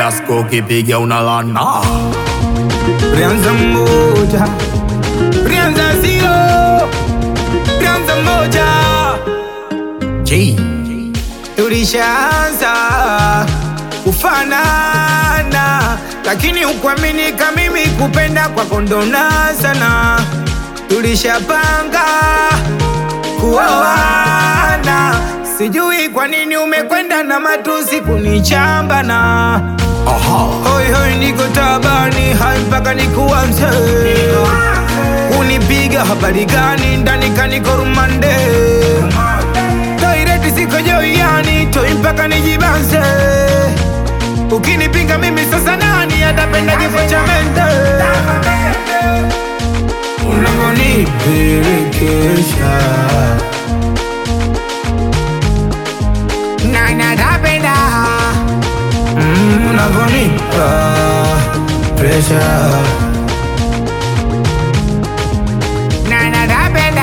fiasco ukipiga unalana. Prianza moja, prianza zero, prianza moja. J Tulishaanza kufanana, lakini ukuaminika mimi kupenda kwako ndo sana. Tulishapanga kuoana, sijui kwa nini umekwenda na matusi kunichambana. Hoi hoi niko tabani, hai mpaka nikuanze. Unipiga habari gani, ndani kaniko rumande. Toireti siko joiani, toi mpaka nijibanze. Ukinipinga mimi sasa nani atapenda kifo cha mente. Unavonipelekesha nani atapenda. Unavonipa pressure nani atapenda.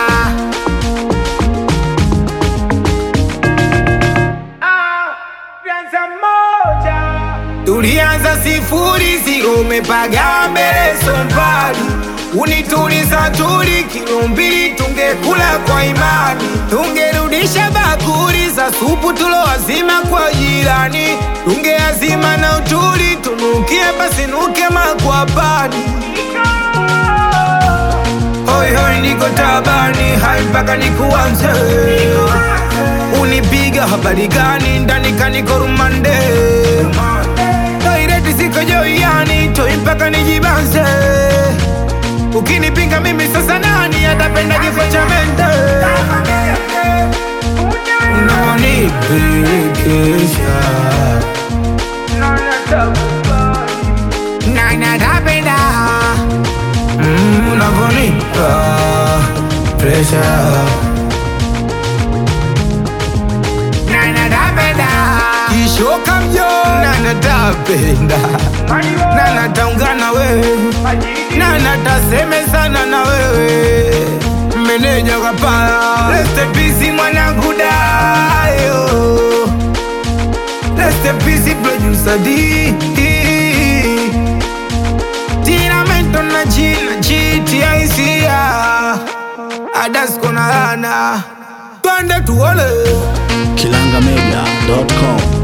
Tulianza sifuri, zero umepaga mbele sombali. Unituliza tuli kilo mbili, tungekula kwa imani. Tungerudisha bakuri za supu tulo wazima kwa jirani. Tungeazima na utuli, tunukie basi nuke makwapani. Hoi hoi niko tabani, hai mpaka nikuanze. Unipiga habari gani, ndani kaniko rumande. Toireti siko joiani, toi mpaka nijibanze. Ukinipinga mimi sasa nani atapenda kifo cha mente. Unanipelekesha nani atapenda. Unavonipa pressure nani atapenda. Kishoka mjo nani atapenda. Nani ataungana wewe, nani ataseme sana na wewe. Meneja kapala, rest in peace mwanangu Dayo. Rest in peace producer D. Tiramento na jina GTICA Adasko na lana. Twende tuole kilangamedia.com